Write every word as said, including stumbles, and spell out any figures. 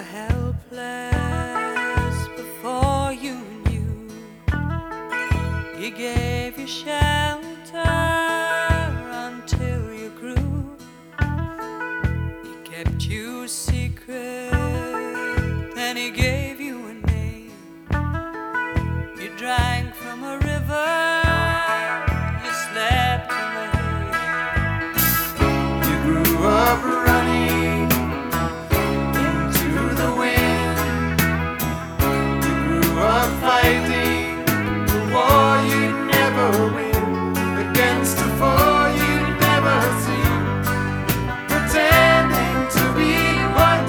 helpless before you knew. He gave you shelter until you grew. He kept you secret